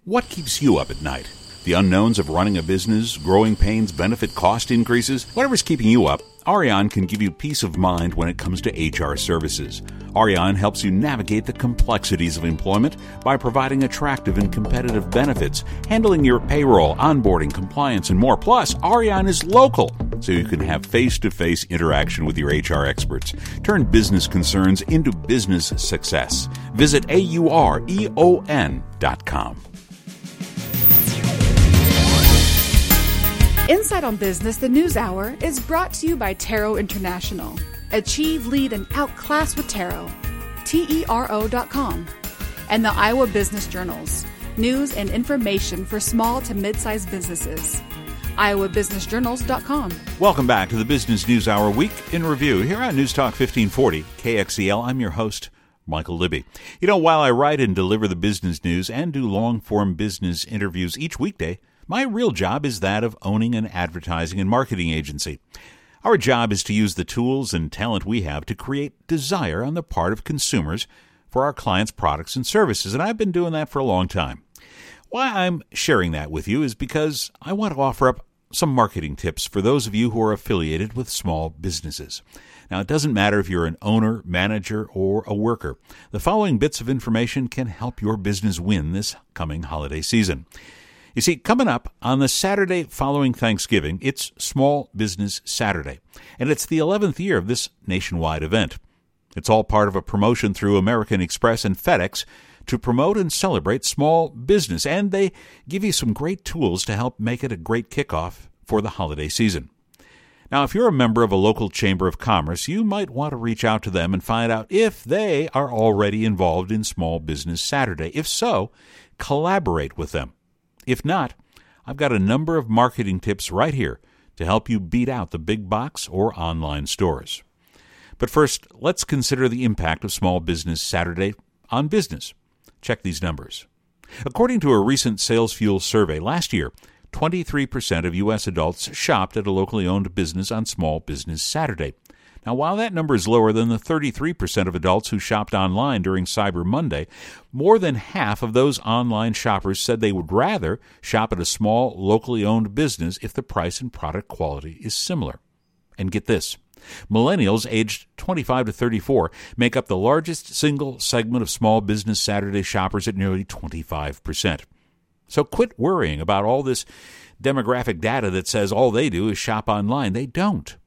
What keeps you up at night? The unknowns of running a business, growing pains, benefit cost increases? Whatever's keeping you up, Ariane can give you peace of mind when it comes to HR services. Ariane helps you navigate the complexities of employment by providing attractive and competitive benefits, handling your payroll, onboarding, compliance, and more. Plus, Ariane is local, so you can have face-to-face interaction with your HR experts. Turn business concerns into business success. Visit aureon.com. Insight on Business, the News Hour, is brought to you by Tarot International. Achieve, lead, and outclass with Tarot. TERO.com. And the Iowa Business Journals. News and information for small to mid-sized businesses. IowaBusinessJournals.com. Welcome back to the Business News Hour Week in Review here on News Talk 1540 KXEL. I'm your host, Michael Libby. You know, while I write and deliver the business news and do long-form business interviews each weekday, my real job is that of owning an advertising and marketing agency. Our job is to use the tools and talent we have to create desire on the part of consumers for our clients' products and services, and I've been doing that for a long time. Why I'm sharing that with you is because I want to offer up some marketing tips for those of you who are affiliated with small businesses. Now, it doesn't matter if you're an owner, manager, or a worker. The following bits of information can help your business win this coming holiday season. You see, coming up on the Saturday following Thanksgiving, it's Small Business Saturday, and it's the 11th year of this nationwide event. It's all part of a promotion through American Express and FedEx to promote and celebrate small business, and they give you some great tools to help make it a great kickoff for the holiday season. Now, if you're a member of a local chamber of commerce, you might want to reach out to them and find out if they are already involved in Small Business Saturday. If so, collaborate with them. If not, I've got a number of marketing tips right here to help you beat out the big box or online stores. But first, let's consider the impact of Small Business Saturday on business. Check these numbers. According to a recent SalesFuel survey, last year, 23% of U.S. adults shopped at a locally owned business on Small Business Saturday. Now, while that number is lower than the 33% of adults who shopped online during Cyber Monday, more than half of those online shoppers said they would rather shop at a small, locally owned business if the price and product quality is similar. And get this, millennials aged 25 to 34 make up the largest single segment of Small Business Saturday shoppers at nearly 25%. So quit worrying about all this demographic data that says all they do is shop online. They don't.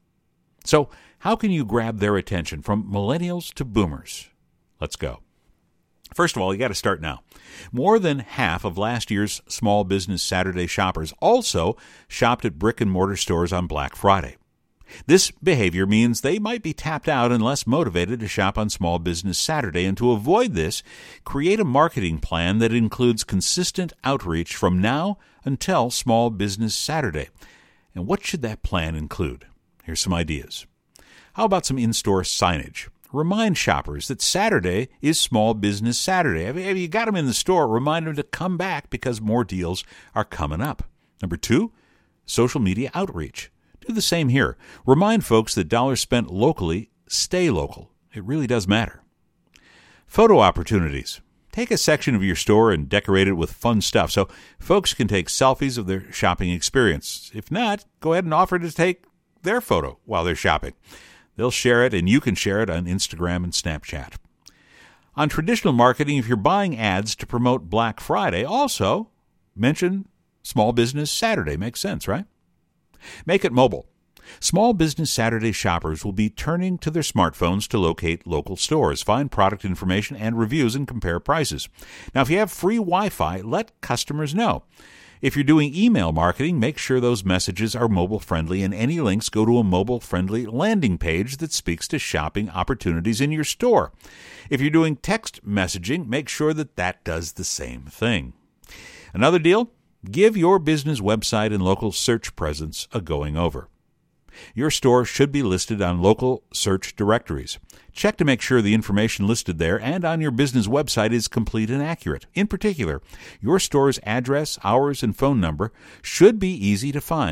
So how can you grab their attention from millennials to boomers? Let's go. First of all, you got to start now. More than half of last year's Small Business Saturday shoppers also shopped at brick-and-mortar stores on Black Friday. This behavior means they might be tapped out and less motivated to shop on Small Business Saturday, and to avoid this, create a marketing plan that includes consistent outreach from now until Small Business Saturday. And what should that plan include? Here's some ideas. How about some in-store signage? Remind shoppers that Saturday is Small Business Saturday. If you got them in the store, remind them to come back because more deals are coming up. Number 2, social media outreach. Do the same here. Remind folks that dollars spent locally stay local. It really does matter. Photo opportunities. Take a section of your store and decorate it with fun stuff so folks can take selfies of their shopping experience. If not, go ahead and offer to take their photo while they're shopping. They'll share it, and you can share it on Instagram and Snapchat. On traditional marketing, if you're buying ads to promote Black Friday, also mention Small Business Saturday. Makes sense, right? Make it mobile. Small Business Saturday shoppers will be turning to their smartphones to locate local stores, find product information and reviews, and compare prices. Now, if you have free Wi-Fi, let customers know. If you're doing email marketing, make sure those messages are mobile-friendly, and any links go to a mobile-friendly landing page that speaks to shopping opportunities in your store. If you're doing text messaging, make sure that does the same thing. Another deal? Give your business website and local search presence a going over. Your store should be listed on local search directories. Check to make sure the information listed there and on your business website is complete and accurate. In particular, your store's address, hours, and phone number should be easy to find.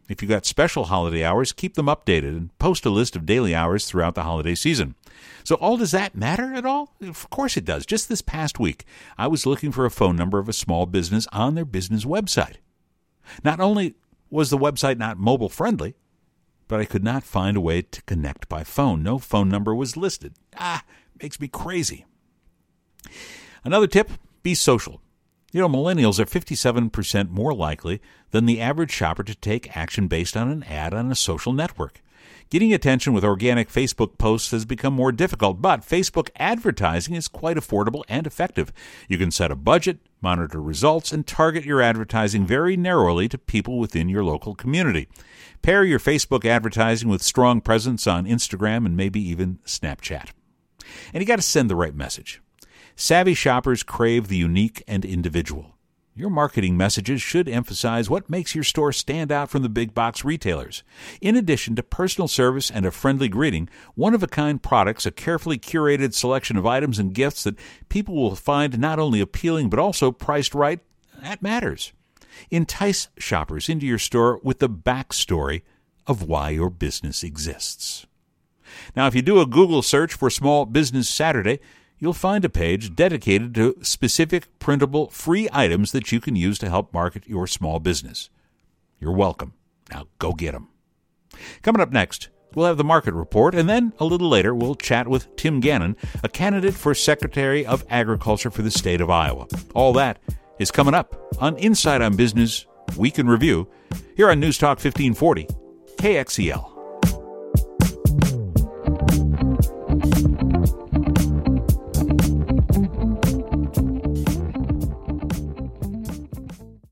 If you've got special holiday hours, keep them updated and post a list of daily hours throughout the holiday season. So does that matter at all? Of course it does. Just this past week, I was looking for a phone number of a small business on their business website. Not only was the website not mobile friendly, but I could not find a way to connect by phone. No phone number was listed. Makes me crazy. Another tip, be social. Millennials are 57% more likely than the average shopper to take action based on an ad on a social network. Getting attention with organic Facebook posts has become more difficult, but Facebook advertising is quite affordable and effective. You can set a budget, monitor results, and target your advertising very narrowly to people within your local community. Pair your Facebook advertising with strong presence on Instagram and maybe even Snapchat. And you got to send the right message. Savvy shoppers crave the unique and individual. Your marketing messages should emphasize what makes your store stand out from the big box retailers. In addition to personal service and a friendly greeting, one-of-a-kind products, a carefully curated selection of items and gifts that people will find not only appealing but also priced right, that matters. Entice shoppers into your store with the backstory of why your business exists. Now, if you do a Google search for Small Business Saturday, you'll find a page dedicated to specific printable free items that you can use to help market your small business. You're welcome. Now go get them. Coming up next, we'll have the market report, and then a little later we'll chat with Tim Gannon, a candidate for Secretary of Agriculture for the state of Iowa. All that is coming up on Inside on Business Week in Review here on News Talk 1540 KXEL.